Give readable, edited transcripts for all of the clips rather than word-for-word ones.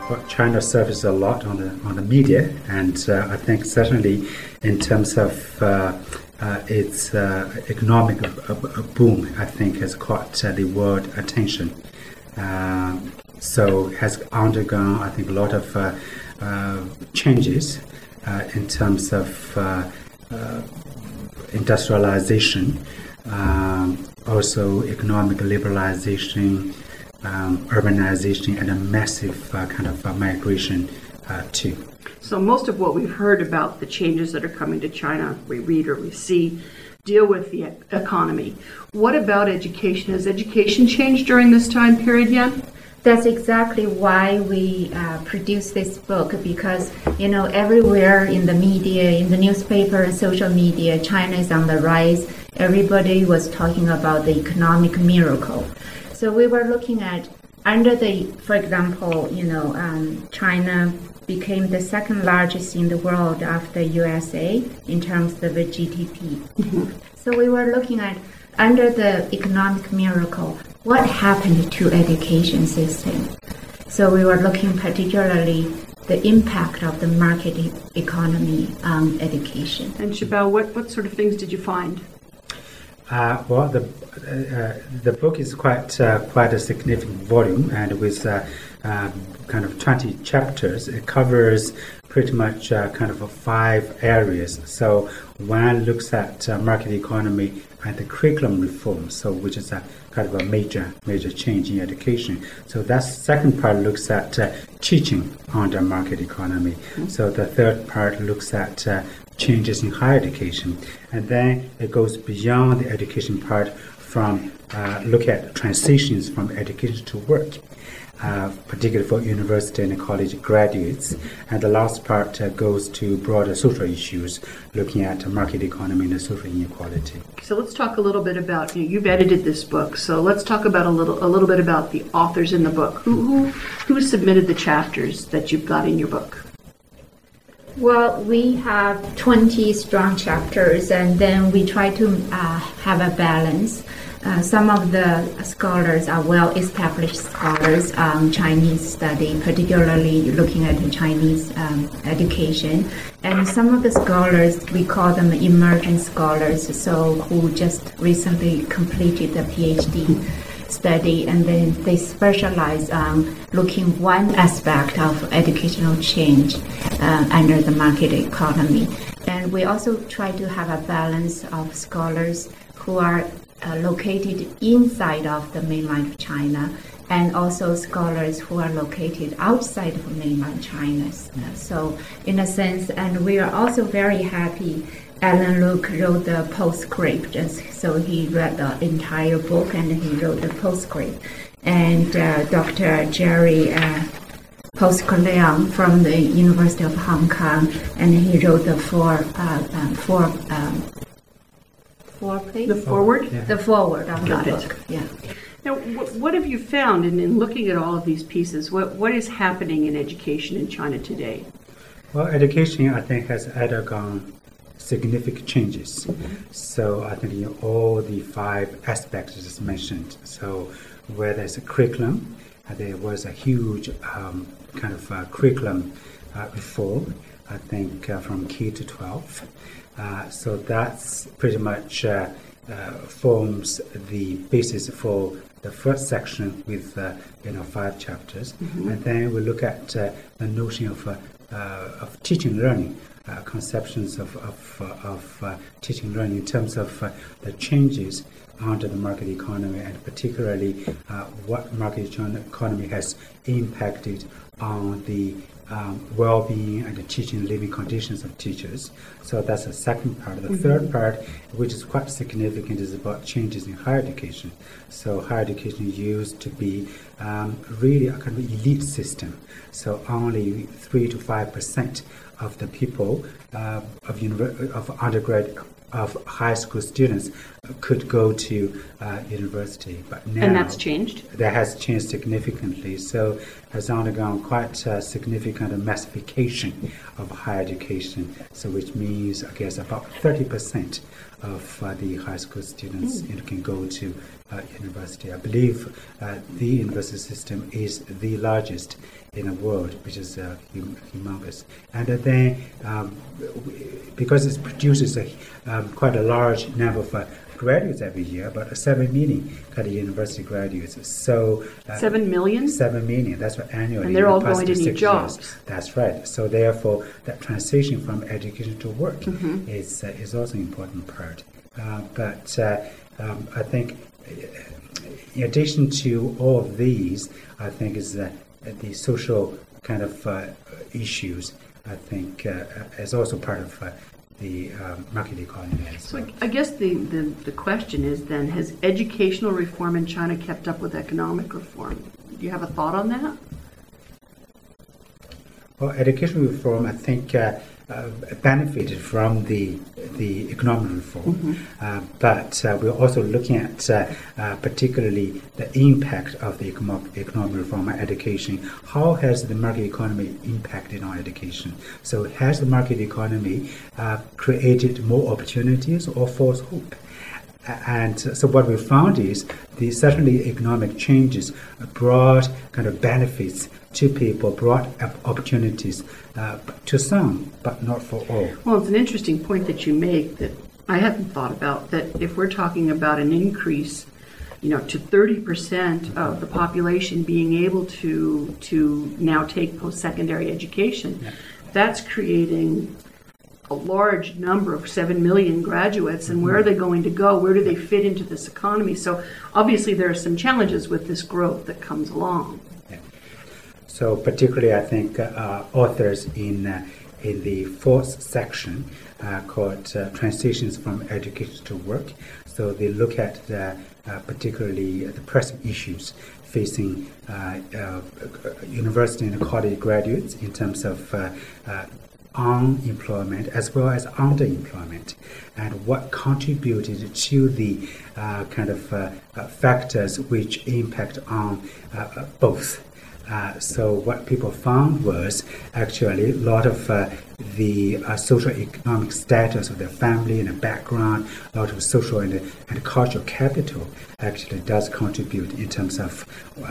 Well, China suffers a lot on the media, and I think certainly in terms of its economic boom, I think has caught the world attention. So has undergone, I think, a lot of changes in terms of industrialization, also economic liberalization, urbanization, and a massive kind of migration too. So most of what we've heard about the changes that are coming to China, we read or we see, deal with the economy. What about education? Has education changed during this time period yet? That's exactly why we produced this book, because, everywhere in the media, in the newspaper and social media, China is on the rise. Everybody was talking about the economic miracle. So we were looking at, for example, China became the second largest in the world after USA in terms of the GDP. Mm-hmm. So we were looking at, under the economic miracle, what happened to education system? So we were looking particularly the impact of the market economy on education. And Xiaobao, what sort of things did you find? Well, the book is quite a significant volume, and with kind of 20 chapters, it covers pretty much kind of 5 areas. So one looks at market economy and the curriculum reform, so which is a kind of a major change in education. So that second part looks at teaching under market economy. Mm-hmm. So the third part looks at changes in higher education, and then it goes beyond the education part from look at transitions from education to work, particularly for university and college graduates. And the last part goes to broader social issues, looking at market economy and social inequality. So let's talk a little bit about, you've edited this book, so let's talk about a little bit about the authors in the book. Who submitted the chapters that you've got in your book? Well, we have 20 strong chapters, and then we try to have a balance. Some of the scholars are well-established scholars on Chinese study, particularly looking at the Chinese education. And some of the scholars, we call them emerging scholars, so who just recently completed a PhD study, and then they specialize on looking one aspect of educational change under the market economy. And we also try to have a balance of scholars who are located inside of the mainland of China, and also scholars who are located outside of mainland China. So in a sense, and we are also very happy, Alan Luke wrote the postscript, so he read the entire book and he wrote the postscript. And Dr. Jerry Poskoliang from the University of Hong Kong, and he wrote the foreword of the book. Yeah. Now, what have you found in looking at all of these pieces? What is happening in education in China today? Well, education, I think, has undergone significant changes. Mm-hmm. So I think in all the 5 aspects just mentioned. So whether it's a curriculum, there was a huge kind of curriculum reform, I think, from K to 12. So that's pretty much forms the basis for the first section with 5 chapters. Mm-hmm. And then we look at the notion of teaching learning, conceptions of teaching learning in terms of the changes under the market economy, and particularly what market economy has impacted on the well-being and the teaching and living conditions of teachers. So that's the second part. The third part, which is quite significant, is about changes in higher education. So higher education used to be really a kind of elite system. So only 3 to 5% of the people of undergrad of high school students could go to university, but now And that's changed? that has changed significantly. So has undergone quite a significant massification of higher education. So which means, I guess, about 30% of the high school students can go to university. I believe the university system is the largest in the world, which is humongous. And then because it produces quite a large number of graduates every year, about 7 million kind of university graduates. So 7 million? 7 million, that's what annually. And they're all in the past going to need 6 jobs. years. That's right. So therefore, that transition from education to work is also an important part. But I think, in addition to all of these, I think is the social kind of issues. I think is also part of the market economy as well. So I guess the question is then, has educational reform in China kept up with economic reform? Do you have a thought on that? Well, education reform, I think, benefited from the economic reform, but we're also looking at particularly the impact of the economic reform on education. How has the market economy impacted on education? So has the market economy created more opportunities or false hope? And so what we found is certainly economic changes brought kind of benefits to people, brought opportunities to some, but not for all. Well, it's an interesting point that you make that I hadn't thought about, that if we're talking about an increase, to 30% of the population being able to now take post-secondary education, that's creating a large number of 7 million graduates, and where are they going to go? Where do they fit into this economy? So obviously there are some challenges with this growth that comes along. Yeah. So particularly, I think authors in the fourth section called Transitions from Education to Work. So they look at particularly the pressing issues facing university and college graduates in terms of unemployment as well as underemployment, and what contributed to the kind of factors which impact on both. So what people found was actually a lot of the social economic status of their family and the background, a lot of social and cultural capital actually does contribute in terms of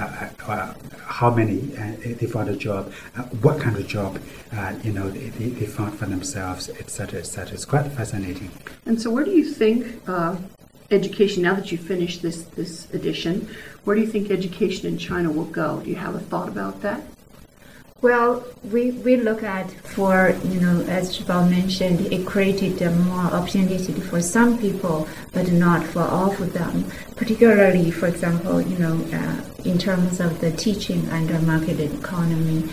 how many they found a job, what kind of job they found for themselves, etc., etc. It's quite fascinating. And so where do you think education, now that you finished this edition, where do you think education in China will go? Do you have a thought about that? Well, we look at for, as Zhibao mentioned, it created more opportunity for some people, but not for all of them. Particularly, for example, in terms of the teaching under market economy.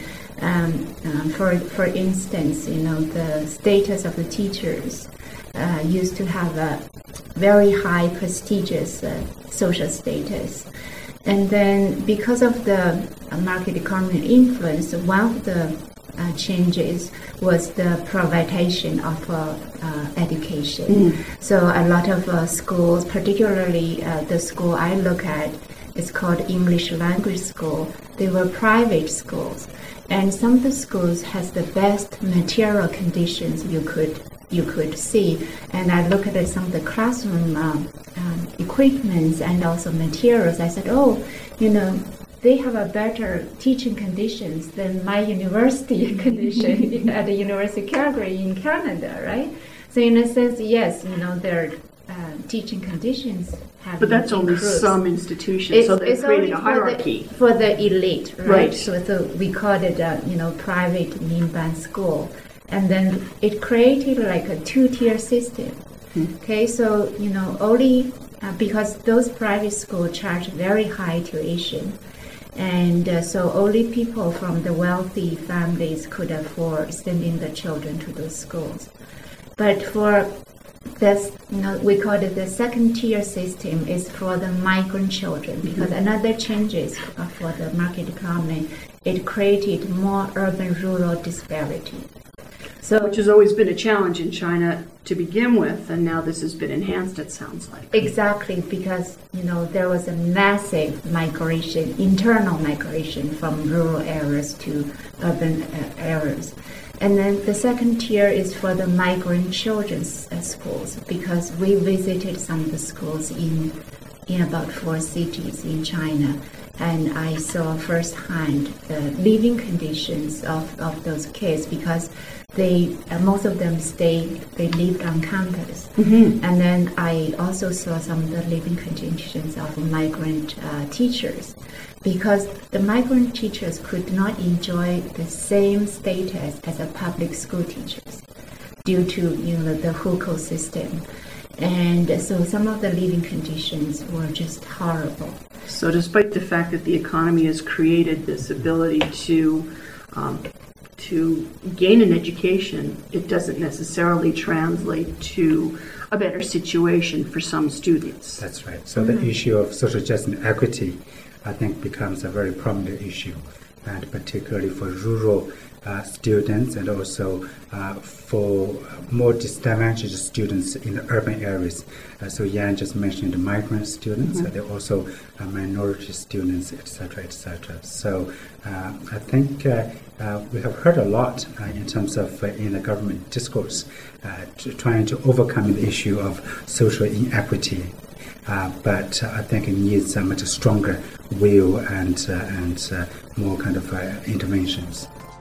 For instance, the status of the teachers used to have a very high prestigious social status. And then because of the market economy influence, one of the changes was the privatization of education. So a lot of schools, particularly the school I look at, it's called English language school. They were private schools. And some of the schools has the best material conditions you could see. And I look at some of the classroom equipments and also materials. I said, they have a better teaching conditions than my university condition at the University of Calgary in Canada, right? So in a sense, yes, their teaching conditions have But that's only improved. Some institutions, so they've created a hierarchy. For the elite, right? Right. So we called it private Minban school. And then it created like a two-tier system. Okay, so, only because those private schools charge very high tuition. And so only people from the wealthy families could afford sending the children to those schools. But for this, we call it the second tier system is for the migrant children, because another changes for the market economy, it created more urban-rural disparity. So Which has always been a challenge in China to begin with, and now this has been enhanced, it sounds like. exactly, because there was a massive migration, internal migration from rural areas to urban areas. And then the second tier is for the migrant children's schools, because we visited some of the schools in about 4 cities in China, and I saw firsthand the living conditions of those kids, because most of them they lived on campus. And then I also saw some of the living conditions of migrant teachers, because the migrant teachers could not enjoy the same status as a public school teachers due to the hukou system. And so some of the living conditions were just horrible. So despite the fact that the economy has created this ability to gain an education, it doesn't necessarily translate to a better situation for some students. That's right. So the issue of social justice and equity, I think, becomes a very prominent issue, and particularly for rural students, and also for more disadvantaged students in the urban areas. So Yan just mentioned the migrant students, there are also minority students, etc., etc. So I think we have heard a lot in terms of in the government discourse trying to overcome the issue of social inequity. But I think it needs a much stronger will and more kind of interventions.